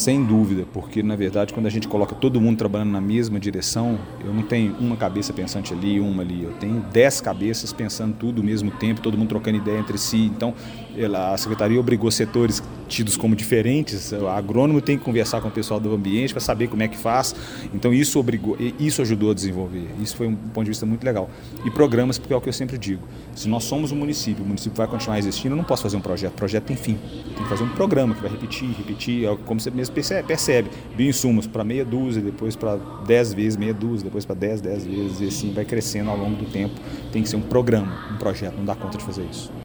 Sem dúvida, porque na verdade quando a gente coloca todo mundo trabalhando na mesma direção, eu não tenho uma cabeça pensante ali, uma ali, eu tenho 10 cabeças pensando tudo ao mesmo tempo, todo mundo trocando ideia entre si. Então a secretaria obrigou setores tidos como diferentes, o agrônomo tem que conversar com o pessoal do ambiente para saber como é que faz, então isso ajudou a desenvolver, isso foi um ponto de vista muito legal. E programas, porque é o que eu sempre digo, se nós somos um município, o município vai continuar existindo, eu não posso fazer um projeto, o projeto tem fim, tem que fazer um programa que vai repetir, como você mesmo percebe, bioinsumos para meia dúzia, depois para 10 vezes meia dúzia, depois para 10 vezes, e assim vai crescendo ao longo do tempo, tem que ser um programa, um projeto, não dá conta de fazer isso.